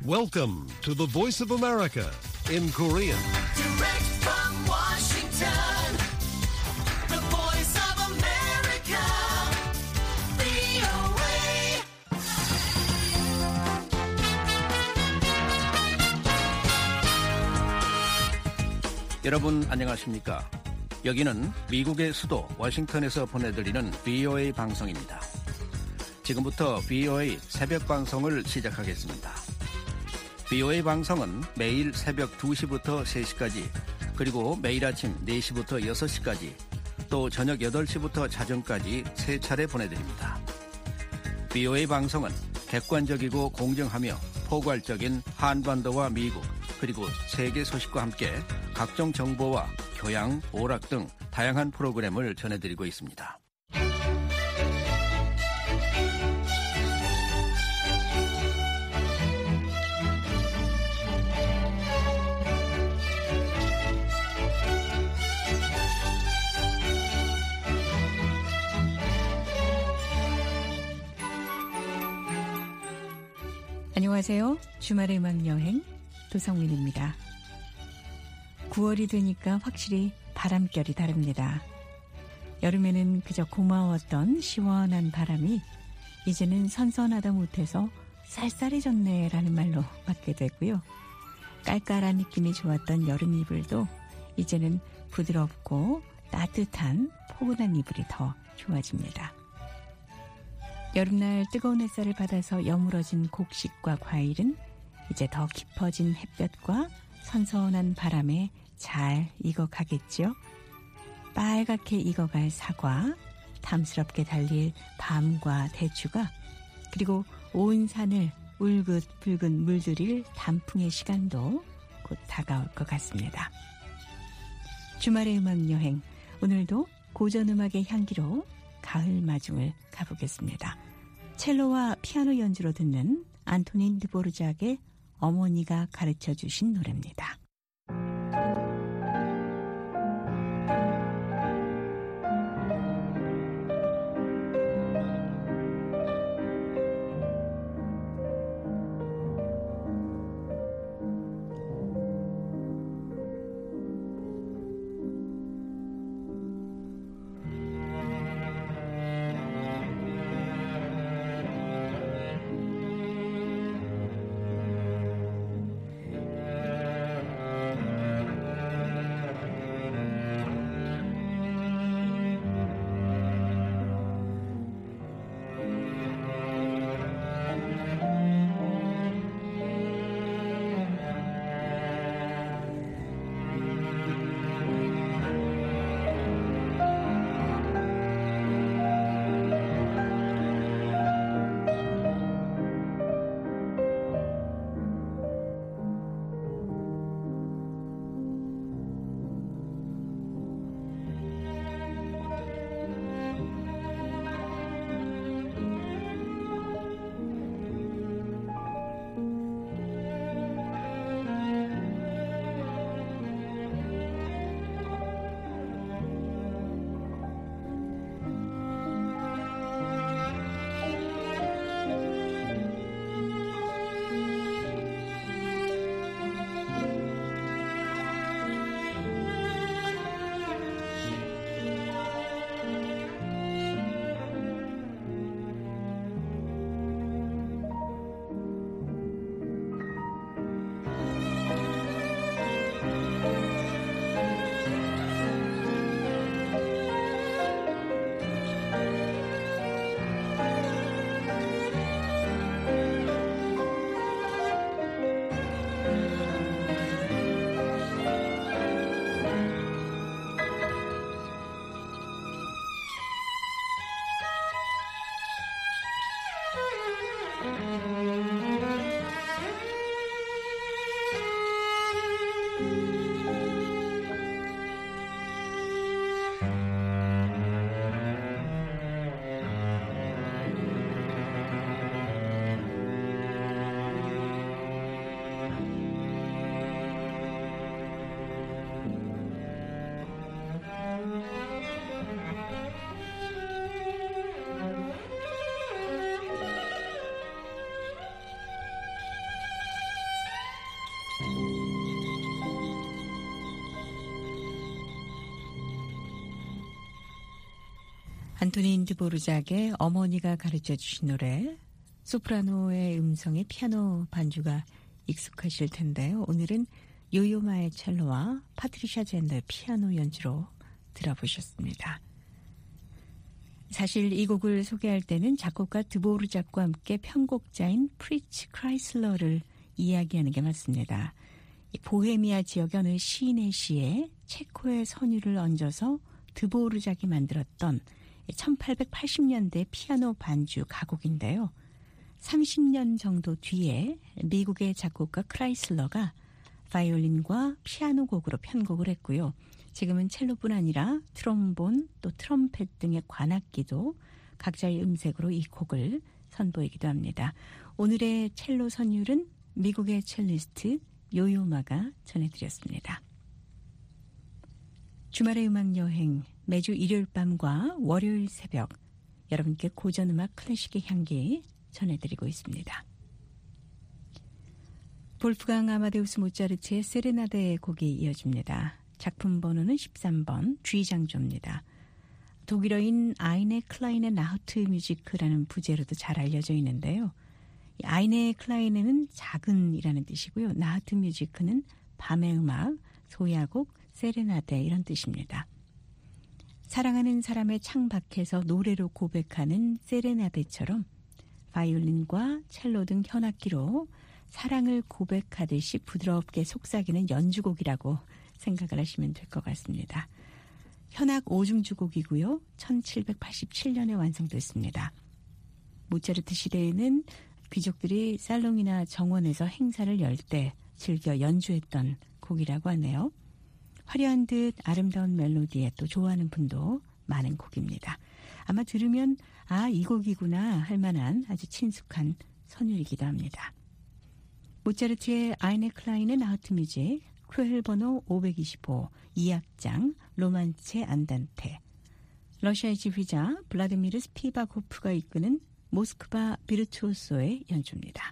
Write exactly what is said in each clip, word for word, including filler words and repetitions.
Welcome to the Voice of America in Korean. Direct from Washington, the Voice of America, 브이오에이. 여러분 안녕하십니까? 여기는 미국의 수도 워싱턴에서 보내드리는 브이오에이 방송입니다. 지금부터 브이오에이 새벽 방송을 시작하겠습니다. 브이오에이 방송은 매일 새벽 두 시부터 세 시까지, 그리고 매일 아침 네 시부터 여섯 시까지, 또 저녁 여덟 시부터 자정까지 세 차례 보내드립니다. 브이오에이 방송은 객관적이고 공정하며 포괄적인 한반도와 미국, 그리고 세계 소식과 함께 각종 정보와 교양, 오락 등 다양한 프로그램을 전해드리고 있습니다. 안녕하세요. 주말의 음악여행 도성민입니다. 구월이 되니까 확실히 바람결이 다릅니다. 여름에는 그저 고마웠던 시원한 바람이 이제는 선선하다 못해서 쌀쌀해졌네라는 말로 맞게 되고요. 깔깔한 느낌이 좋았던 여름 이불도 이제는 부드럽고 따뜻한 포근한 이불이 더 좋아집니다. 여름날 뜨거운 햇살을 받아서 여물어진 곡식과 과일은 이제 더 깊어진 햇볕과 선선한 바람에 잘 익어가겠죠. 빨갛게 익어갈 사과, 탐스럽게 달릴 밤과 대추가, 그리고 온 산을 울긋불긋 물들일 단풍의 시간도 곧 다가올 것 같습니다. 주말의 음악여행, 오늘도 고전음악의 향기로 가을 마중을 가보겠습니다. 첼로와 피아노 연주로 듣는 안토닌 드보르작의 어머니가 가르쳐주신 노래입니다. 안토닌 드보르작의 어머니가 가르쳐 주신 노래, 소프라노의 음성에 피아노 반주가 익숙하실 텐데요. 오늘은 요요마의 첼로와 파트리샤 젠더의 피아노 연주로 들어보셨습니다. 사실 이 곡을 소개할 때는 작곡가 드보르작과 함께 편곡자인 프리츠 크라이슬러를 이야기하는 게 맞습니다. 보헤미아 지역의 어느 시인의 시에 체코의 선율을 얹어서 드보르작이 만들었던 천팔백팔십 년대 피아노 반주 가곡인데요. 삼십 년 정도 뒤에 미국의 작곡가 크라이슬러가 바이올린과 피아노 곡으로 편곡을 했고요. 지금은 첼로뿐 아니라 트롬본 또 트럼펫 등의 관악기도 각자의 음색으로 이 곡을 선보이기도 합니다. 오늘의 첼로 선율은 미국의 첼리스트 요요마가 전해드렸습니다. 주말의 음악여행, 매주 일요일 밤과 월요일 새벽 여러분께 고전음악 클래식의 향기 전해드리고 있습니다. 볼프강 아마데우스 모차르트의 세레나데 곡이 이어집니다. 작품 번호는 십삼 번 G장조입니다. 독일어인 아이네 클라인의 나흐트 뮤지크라는 부제로도 잘 알려져 있는데요. 아이네 클라인에는 작은이라는 뜻이고요. 나흐트 뮤지크는 밤의 음악, 소야곡, 세레나데 이런 뜻입니다. 사랑하는 사람의 창밖에서 노래로 고백하는 세레나데처럼 바이올린과 첼로 등 현악기로 사랑을 고백하듯이 부드럽게 속삭이는 연주곡이라고 생각을 하시면 될 것 같습니다. 현악 오중주곡이고요. 천칠백팔십칠 년에 완성됐습니다. 모차르트 시대에는 귀족들이 살롱이나 정원에서 행사를 열 때 즐겨 연주했던 곡이라고 하네요. 화려한 듯 아름다운 멜로디에 또 좋아하는 분도 많은 곡입니다. 아마 들으면 아, 이 곡이구나 할 만한 아주 친숙한 선율이기도 합니다. 모차르트의 아이네 클라인의 나흐트 뮤직, 크로헬 번호 오백이십오, 이 악장, 로만체 안단테, 러시아의 지휘자 블라디미르 스피바코프가 이끄는 모스크바 비르투오소의 연주입니다.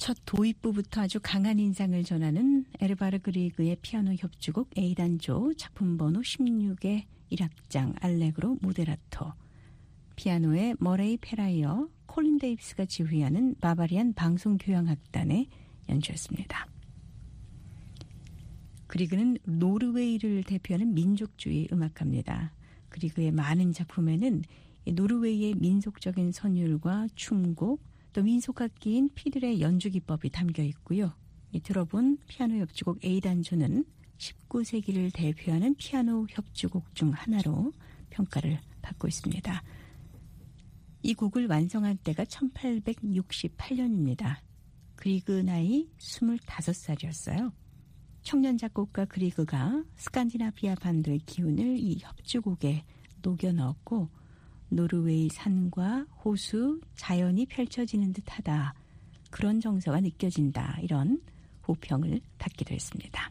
첫 도입부부터 아주 강한 인상을 전하는 에르바르 그리그의 피아노 협주곡 A단조 작품 번호 십육의 일 악장 알레그로 모데라토, 피아노의 머레이 페라이어, 콜린 데이비스가 지휘하는 바바리안 방송교향악단의 연주였습니다. 그리그는 노르웨이를 대표하는 민족주의 음악가입니다. 그리그의 많은 작품에는 노르웨이의 민속적인 선율과 춤곡, 또 민속악기인 피들의 연주 기법이 담겨 있고요. 이 들어본 피아노 협주곡 A단조는 십구 세기를 대표하는 피아노 협주곡 중 하나로 평가를 받고 있습니다. 이 곡을 완성한 때가 천팔백육십팔 년입니다. 그리그 나이 스물다섯 살이었어요. 청년 작곡가 그리그가 스칸디나비아 반도의 기운을 이 협주곡에 녹여 넣었고 노르웨이 산과 호수, 자연이 펼쳐지는 듯하다. 그런 정서가 느껴진다. 이런 호평을 받기도 했습니다.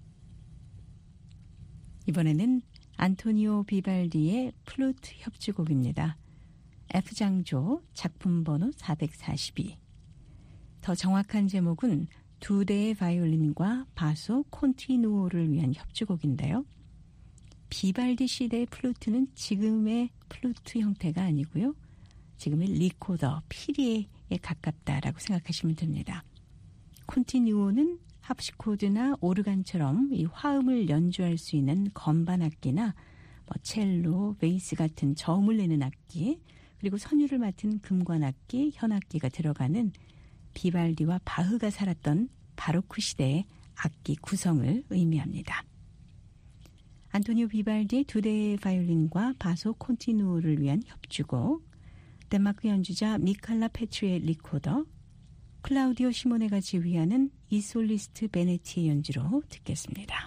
이번에는 안토니오 비발디의 플루트 협주곡입니다. F장조 작품 번호 사백사십이. 더 정확한 제목은 두 대의 바이올린과 바소 콘티누오를 위한 협주곡인데요. 비발디 시대의 플루트는 지금의 플루트 형태가 아니고요. 지금의 리코더, 피리에 가깝다라고 생각하시면 됩니다. 콘티뉴오는 합시코드나 오르간처럼 이 화음을 연주할 수 있는 건반 악기나 뭐 첼로, 베이스 같은 저음을 내는 악기, 그리고 선율을 맡은 금관 악기, 현악기가 들어가는 비발디와 바흐가 살았던 바로크 시대의 악기 구성을 의미합니다. 안토니오 비발디의 두 대의 바이올린과 바소 콘티누오를 위한 협주곡, 덴마크 연주자 미칼라 페트리의 리코더, 클라우디오 시모네가 지휘하는 이솔리스트 베네티의 연주로 듣겠습니다.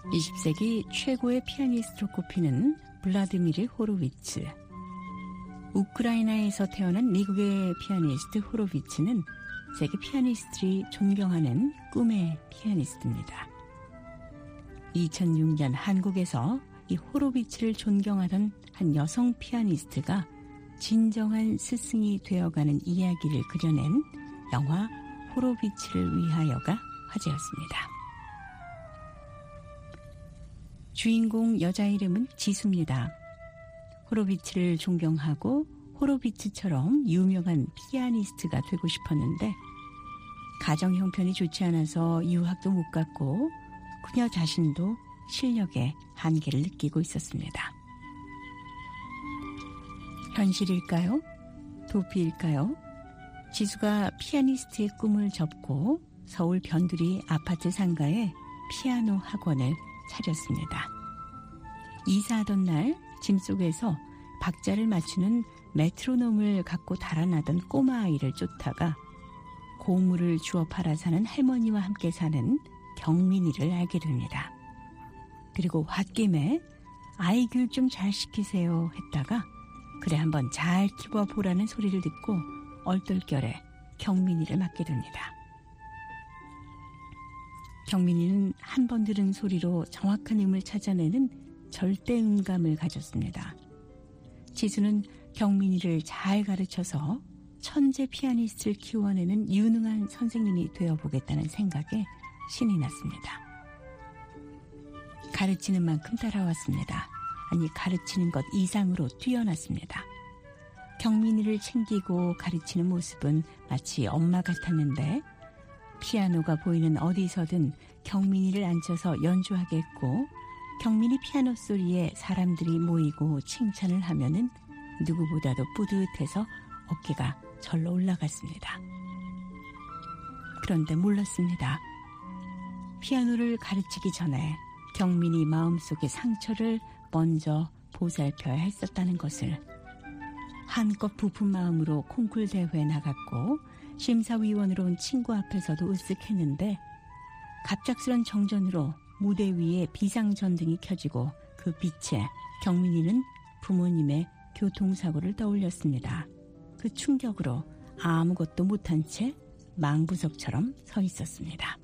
이십 세기 최고의 피아니스트로 꼽히는 블라디미르 호로위츠. 우크라이나에서 태어난 미국의 피아니스트 호로위츠는 세계 피아니스트들이 존경하는 꿈의 피아니스트입니다. 이천육 년 한국에서 이 호로위츠를 존경하던 한 여성 피아니스트가 진정한 스승이 되어가는 이야기를 그려낸 영화 호로위츠를 위하여가 화제였습니다. 주인공 여자 이름은 지수입니다. 호로위츠를 존경하고 호로위츠처럼 유명한 피아니스트가 되고 싶었는데 가정 형편이 좋지 않아서 유학도 못 갔고 그녀 자신도 실력의 한계를 느끼고 있었습니다. 현실일까요? 도피일까요? 지수가 피아니스트의 꿈을 접고 서울 변두리 아파트 상가에 피아노 학원을 차렸습니다. 이사하던 날 짐 속에서 박자를 맞추는 메트로놈을 갖고 달아나던 꼬마 아이를 쫓다가 고물을 주워 팔아 사는 할머니와 함께 사는 경민이를 알게 됩니다. 그리고 홧김에 아이 교육 좀 잘 시키세요 했다가 그래 한번 잘 키워보라는 소리를 듣고 얼떨결에 경민이를 맡게 됩니다. 경민이는 한 번 들은 소리로 정확한 음을 찾아내는 절대음감을 가졌습니다. 지수는 경민이를 잘 가르쳐서 천재 피아니스트를 키워내는 유능한 선생님이 되어보겠다는 생각에 신이 났습니다. 가르치는 만큼 따라왔습니다. 아니 가르치는 것 이상으로 뛰어났습니다. 경민이를 챙기고 가르치는 모습은 마치 엄마 같았는데 피아노가 보이는 어디서든 경민이를 앉혀서 연주하게 했고 경민이 피아노 소리에 사람들이 모이고 칭찬을 하면은 누구보다도 뿌듯해서 어깨가 절로 올라갔습니다. 그런데 몰랐습니다. 피아노를 가르치기 전에 경민이 마음속의 상처를 먼저 보살펴야 했었다는 것을. 한껏 부푼 마음으로 콩쿨 대회에 나갔고 심사위원으로 온 친구 앞에서도 으쓱했는데 갑작스런 정전으로 무대 위에 비상전등이 켜지고 그 빛에 경민이는 부모님의 교통사고를 떠올렸습니다. 그 충격으로 아무것도 못한 채 망부석처럼 서 있었습니다.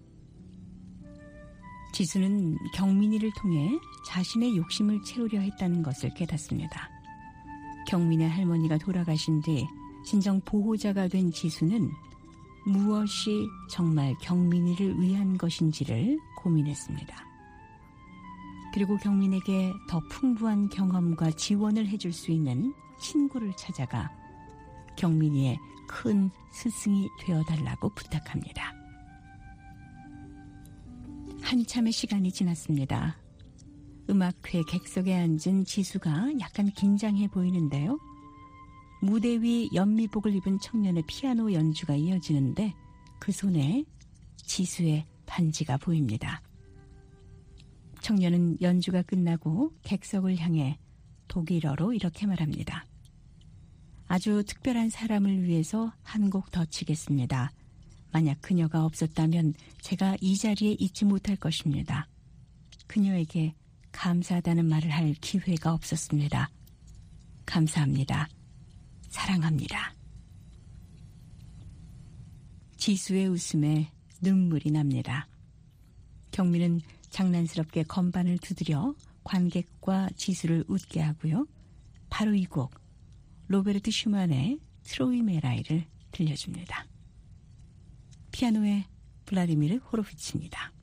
지수는 경민이를 통해 자신의 욕심을 채우려 했다는 것을 깨닫습니다. 경민의 할머니가 돌아가신 뒤 진정 보호자가 된 지수는 무엇이 정말 경민이를 위한 것인지를 고민했습니다. 그리고 경민에게 더 풍부한 경험과 지원을 해줄 수 있는 친구를 찾아가 경민이의 큰 스승이 되어달라고 부탁합니다. 한참의 시간이 지났습니다. 음악회 객석에 앉은 지수가 약간 긴장해 보이는데요. 무대 위 연미복을 입은 청년의 피아노 연주가 이어지는데 그 손에 지수의 반지가 보입니다. 청년은 연주가 끝나고 객석을 향해 독일어로 이렇게 말합니다. 아주 특별한 사람을 위해서 한 곡 더 치겠습니다. 만약 그녀가 없었다면 제가 이 자리에 있지 못할 것입니다. 그녀에게 감사하다는 말을 할 기회가 없었습니다. 감사합니다. 사랑합니다. 지수의 웃음에 눈물이 납니다. 경민은 장난스럽게 건반을 두드려 관객과 지수를 웃게 하고요. 바로 이 곡 로베르트 슈만의 트로이 메라이를 들려줍니다. 피아노의 블라디미르 호로위츠입니다.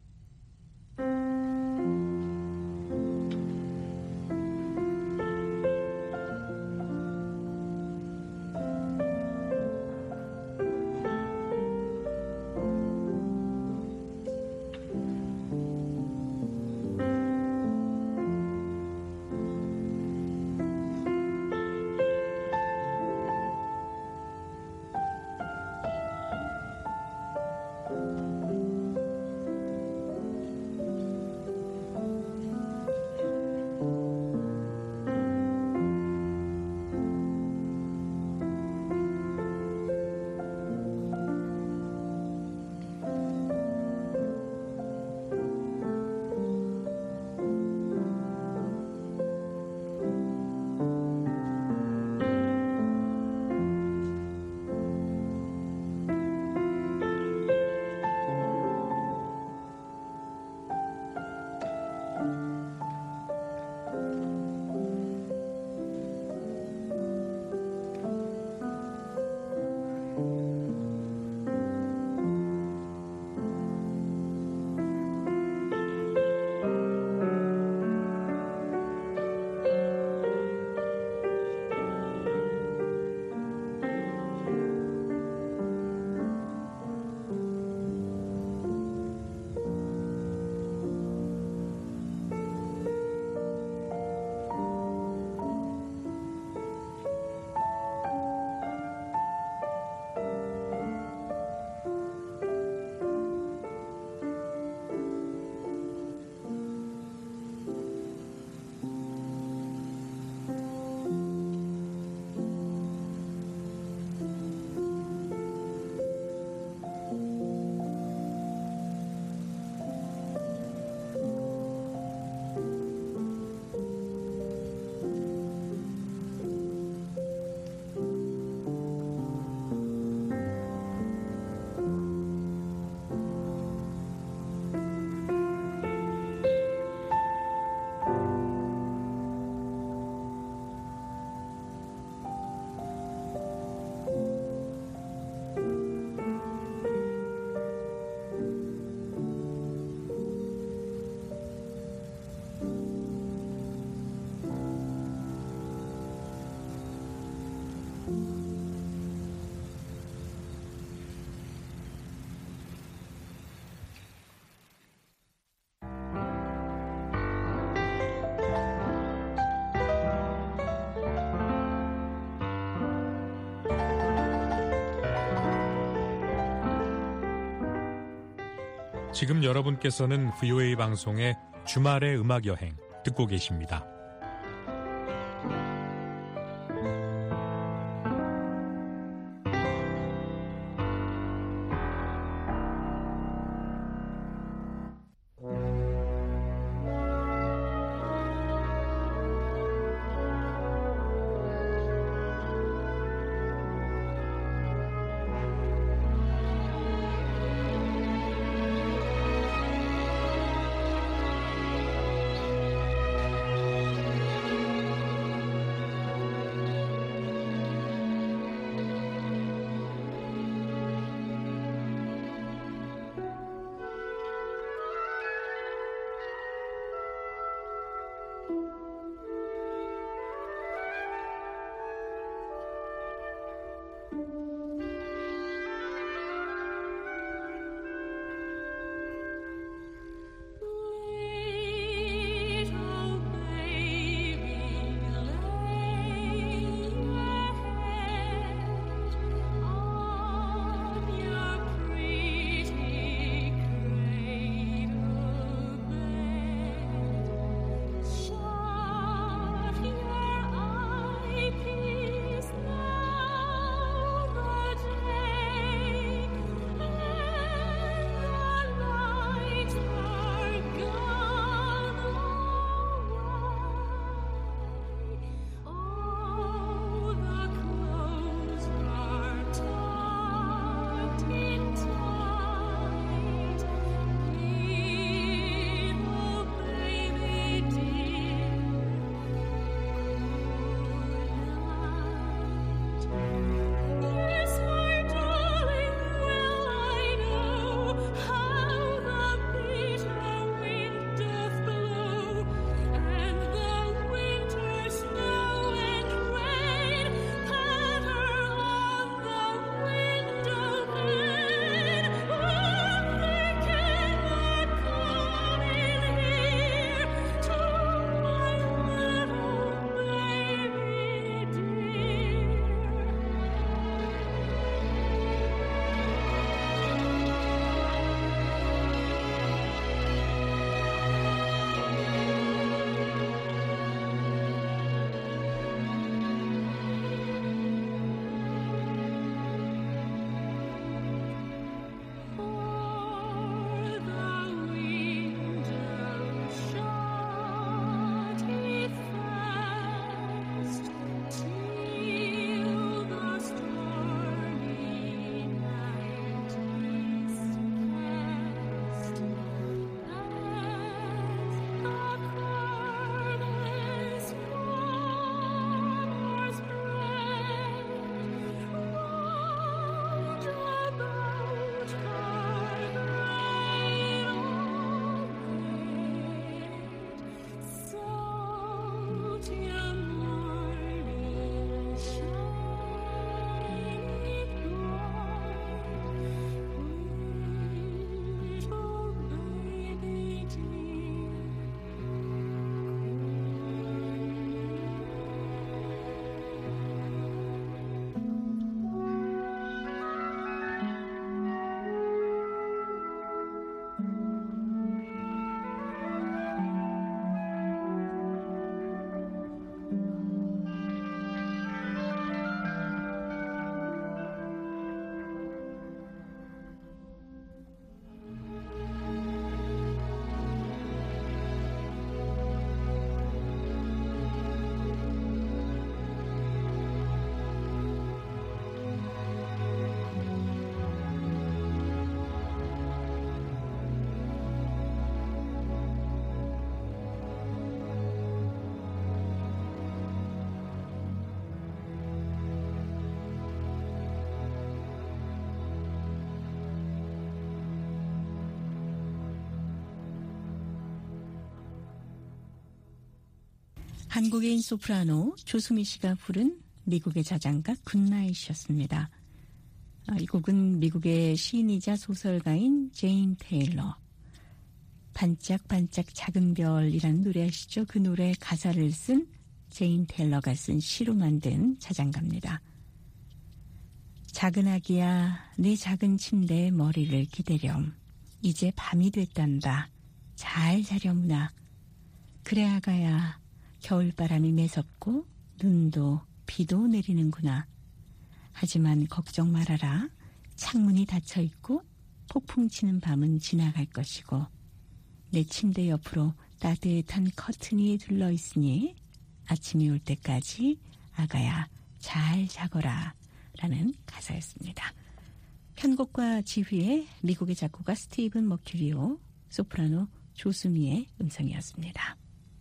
지금 여러분께서는 브이오에이 방송의 주말의 음악 여행 듣고 계십니다. 한국인 소프라노 조수미 씨가 부른 미국의 자장가 굿나잇이었습니다. 이 곡은 미국의 시인이자 소설가인 제인 테일러, 반짝반짝 작은 별이라는 노래 아시죠? 그 노래 가사를 쓴 제인 테일러가 쓴 시로 만든 자장가입니다. 작은 아기야 내 작은 침대에 머리를 기대렴. 이제 밤이 됐단다. 잘 자려무나. 그래 아가야, 겨울바람이 매섭고 눈도 비도 내리는구나. 하지만 걱정 말아라. 창문이 닫혀있고 폭풍 치는 밤은 지나갈 것이고 내 침대 옆으로 따뜻한 커튼이 둘러있으니 아침이 올 때까지 아가야 잘 자거라 라는 가사였습니다. 편곡과 지휘의 미국의 작곡가 스티븐 머큐리오, 소프라노 조수미의 음성이었습니다.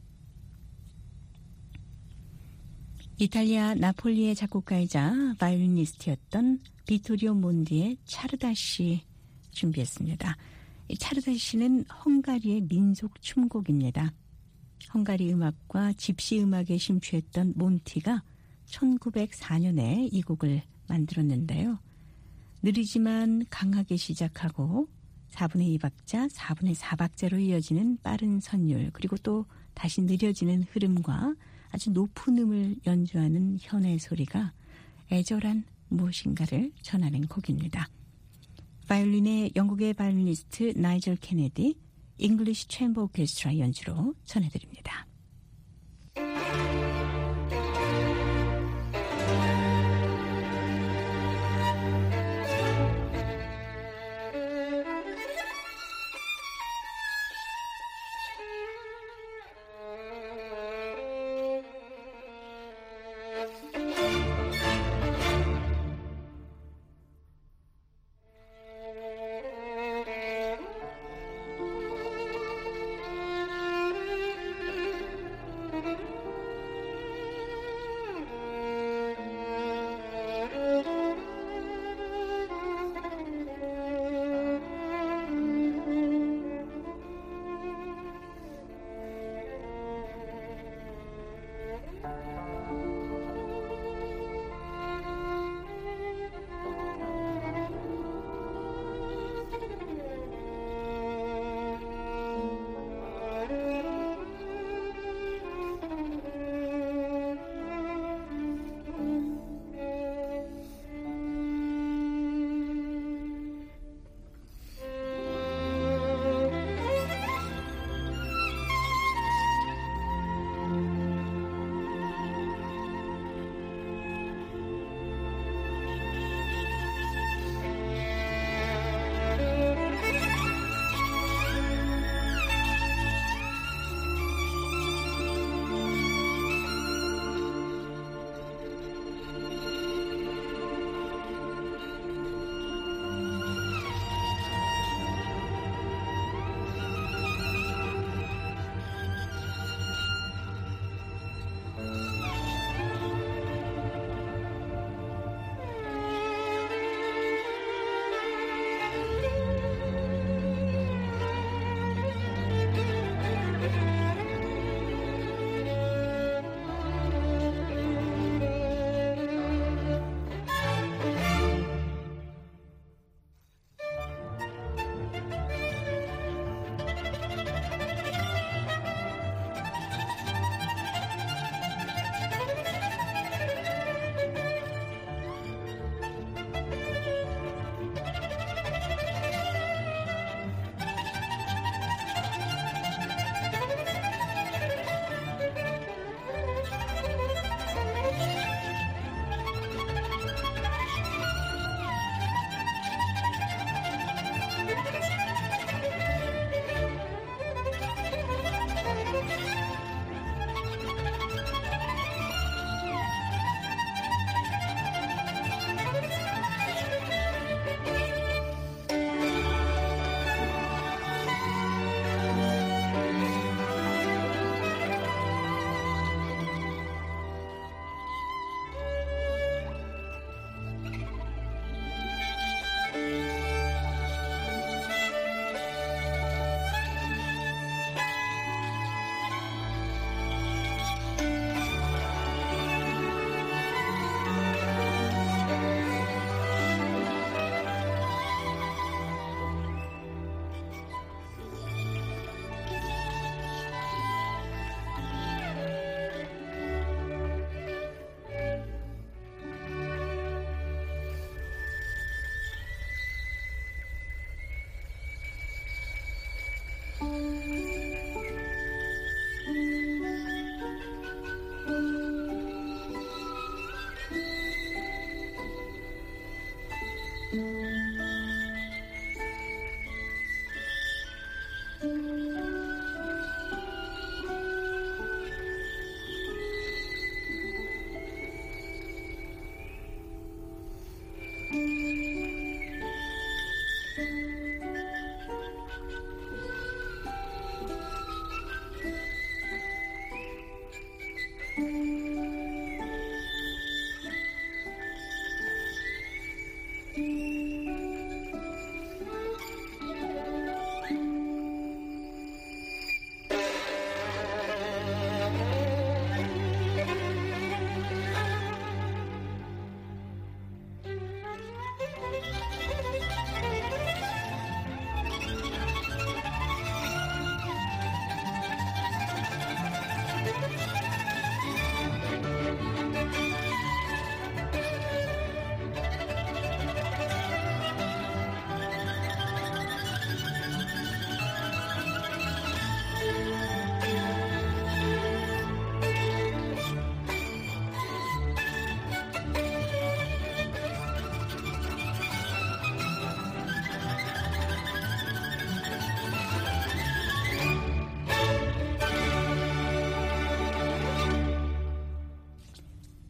이탈리아 나폴리의 작곡가이자 바이올리니스트였던 비토리오 몬디의 차르다시 준비했습니다. 이 차르다시는 헝가리의 민속 춤곡입니다. 헝가리 음악과 집시 음악에 심취했던 몬티가 천구백사 년에 이 곡을 만들었는데요. 느리지만 강하게 시작하고 사분의 이 박자, 사분의 사 박자로 이어지는 빠른 선율, 그리고 또 다시 느려지는 흐름과 아주 높은 음을 연주하는 현의 소리가 애절한 무엇인가를 전하는 곡입니다. 바이올린의 영국의 바이올리니스트 나이젤 케네디, 잉글리시 챔버 오케스트라 연주로 전해드립니다.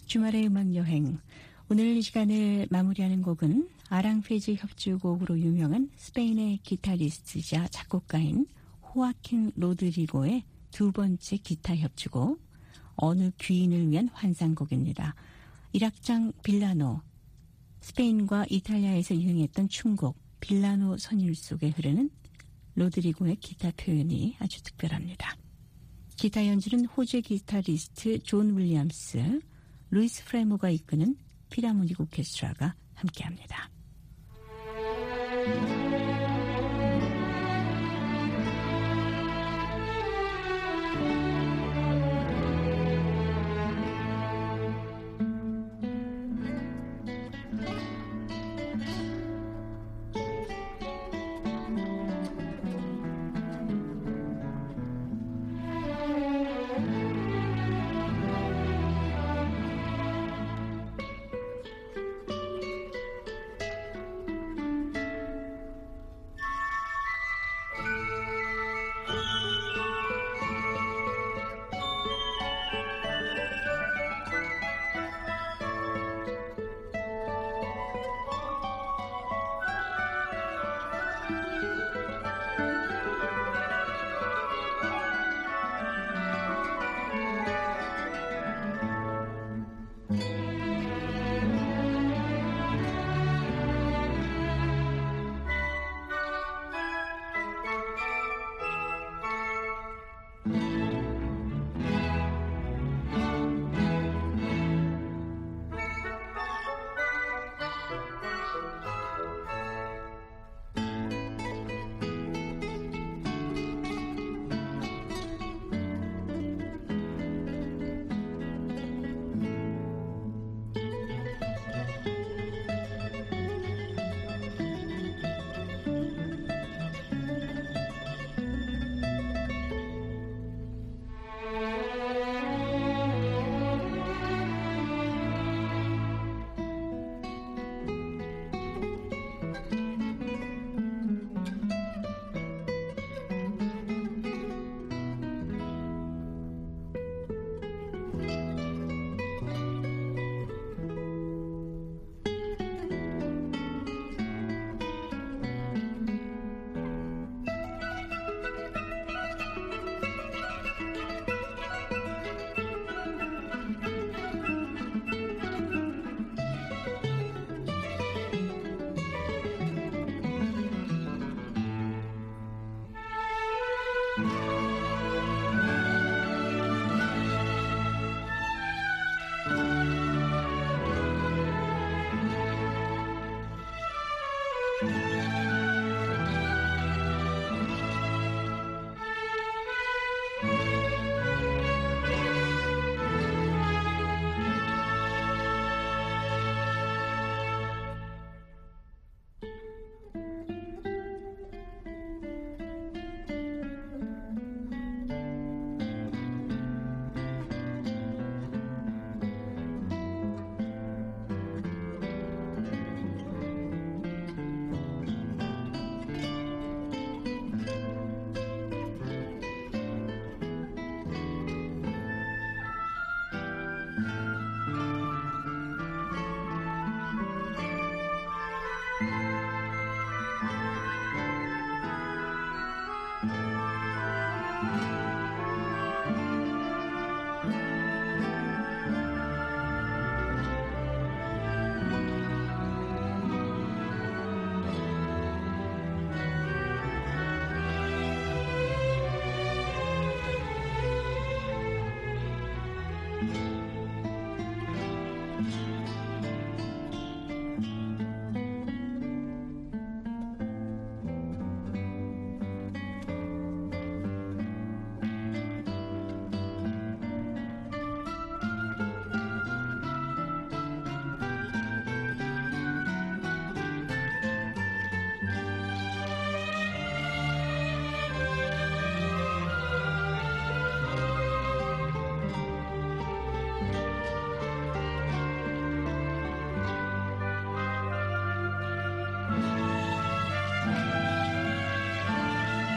주말의 음악여행. 오늘 이 시간을 마무리하는 곡은 아랑페지 협주곡으로 유명한 스페인의 기타리스트자 작곡가인 호아킨 로드리고의 두 번째 기타 협주곡 어느 귀인을 위한 환상곡입니다. 일악장 빌라노, 스페인과 이탈리아에서 유행했던 춤곡 빌라노 선율 속에 흐르는 로드리고의 기타 표현이 아주 특별합니다. 기타 연주는 호주의 기타리스트 존 윌리엄스, 루이스 프레모가 이끄는 피라모닉 오케스트라가 함께합니다.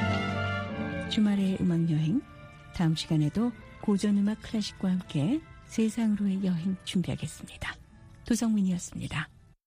주말의 음악여행, 다음 시간에도 고전음악 클래식과 함께 세상으로의 여행 준비하겠습니다. 도성민이었습니다.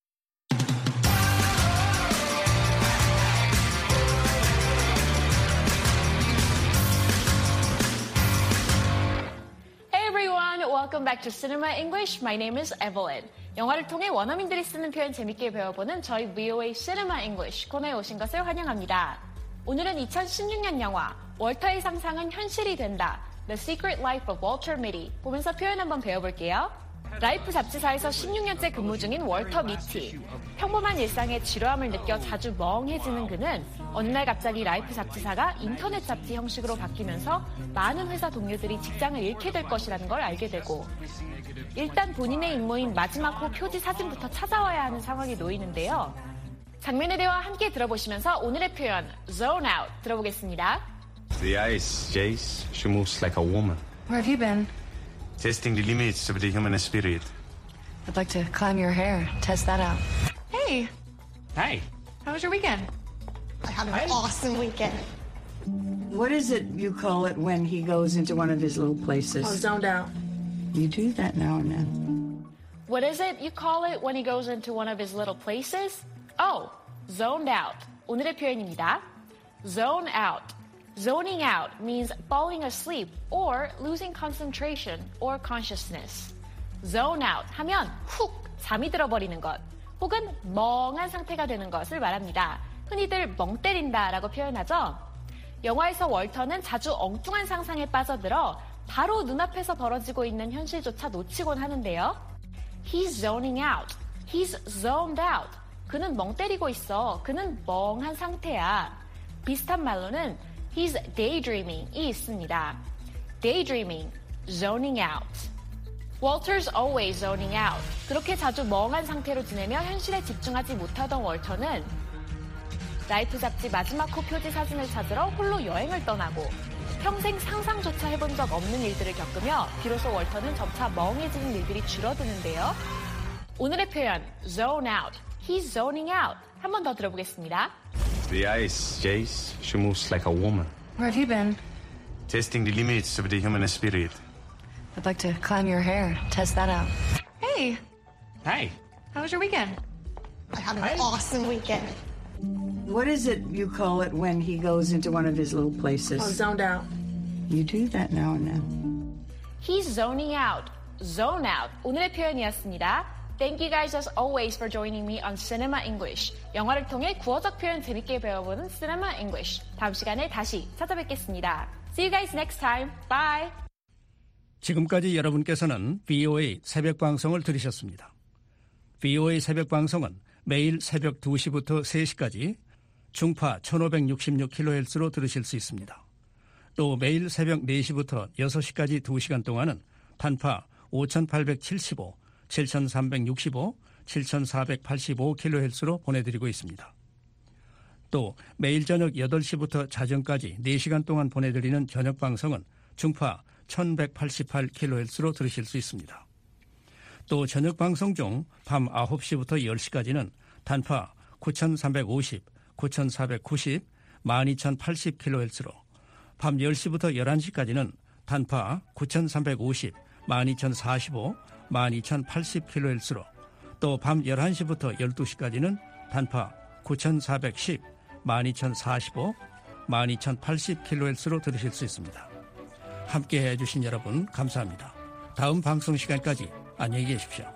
Hey everyone, welcome back to Cinema English. My name is Evelyn. 영화를 통해 원어민들이 쓰는 표현 재밌게 배워보는 저희 브이오에이 Cinema English 코너에 오신 것을 환영합니다. 오늘은 이천십육 년 영화 월터의 상상은 현실이 된다. The Secret Life of Walter Mitty 보면서 표현 한번 배워볼게요. 라이프 잡지사에서 십육 년째 근무 중인 월터 미티. 평범한 일상에 지루함을 느껴 자주 멍해지는 그는 어느 날 갑자기 라이프 잡지사가 인터넷 잡지 형식으로 바뀌면서 많은 회사 동료들이 직장을 잃게 될 것이라는 걸 알게 되고 일단 본인의 임무인 마지막 호 표지 사진부터 찾아와야 하는 상황에 놓이는데요. 장면의 대화 함께 들어보시면서 오늘의 표현 Zone Out 들어보겠습니다. The ice, Jace. She moves like a woman. Where have you been? Testing the limits of the human spirit. I'd like to climb your hair, test that out. Hey, Hi. how was your weekend? I had an awesome weekend. What is it you call it when he goes into one of his little places? I was zoned out. You do that now and then. What is it you call it when he goes into one of his little places? Oh, zoned out. 오늘의 표현입니다. Zone out. Zoning out means falling asleep or losing concentration or consciousness. Zone out 하면 훅 잠이 들어버리는 것 혹은 멍한 상태가 되는 것을 말합니다. 흔히들 멍 때린다라고 표현하죠. 영화에서 월터는 자주 엉뚱한 상상에 빠져들어 바로 눈앞에서 벌어지고 있는 현실조차 놓치곤 하는데요. He's zoning out. He's zoned out. 그는 멍 때리고 있어. 그는 멍한 상태야. 비슷한 말로는 He's daydreaming이 있습니다. Daydreaming, zoning out. Walter's always zoning out. 그렇게 자주 멍한 상태로 지내며 현실에 집중하지 못하던 월터는 라이프 잡지 마지막 호 표지 사진을 찾으러 홀로 여행을 떠나고 평생 상상조차 해본 적 없는 일들을 겪으며 비로소 월터는 점차 멍해지는 일들이 줄어드는데요. 오늘의 표현 zone out. He's zoning out. 한 번 더 들어보겠습니다. The ice, Jace. She moves like a woman. Where have you been? Testing the limits of the human spirit. I'd like to climb your hair, test that out. Hey, Hi. how was your weekend? I had an awesome weekend. What is it you call it when he goes into one of his little places? I was zoned out. You do that now and then. He's zoning out. Zone out. 오늘의 표현이었습니다. Thank you guys as always for joining me on Cinema English. 영화를 통해 구어적 표현 재밌게 배워보는 Cinema English. 다음 시간에 다시 찾아뵙겠습니다. See you guys next time. Bye. 지금까지 여러분께서는 브이오에이 새벽 방송을 들으셨습니다. 브이오에이 새벽 방송은 매일 새벽 두 시부터 세 시까지 중파 천오백육십육 킬로헤르츠로 들으실 수 있습니다. 또 매일 새벽 네 시부터 여섯 시까지 두 시간 동안은 단파 오천팔백칠십오, 칠천삼백육십오, 칠천사백팔십오 킬로헤르츠로 보내드리고 있습니다. 또 매일 저녁 여덟 시부터 자정까지 네 시간 동안 보내드리는 저녁 방송은 중파 천백팔십팔 킬로헤르츠로 들으실 수 있습니다. 또 저녁 방송 중 밤 아홉 시부터 열 시까지는 단파 구천삼백오십, 구천사백구십, 만 이천팔십 킬로헤르츠로 밤 열 시부터 열한 시까지는 단파 구천삼백오십, 만 이천사십오, 만 이천팔십 킬로헤르츠로 또 밤 열한 시부터 열두 시까지는 단파 구천사백십, 만 이천사십오, 만 이천팔십 킬로헤르츠로 들으실 수 있습니다. 함께해 주신 여러분 감사합니다. 다음 방송 시간까지 안녕히 계십시오.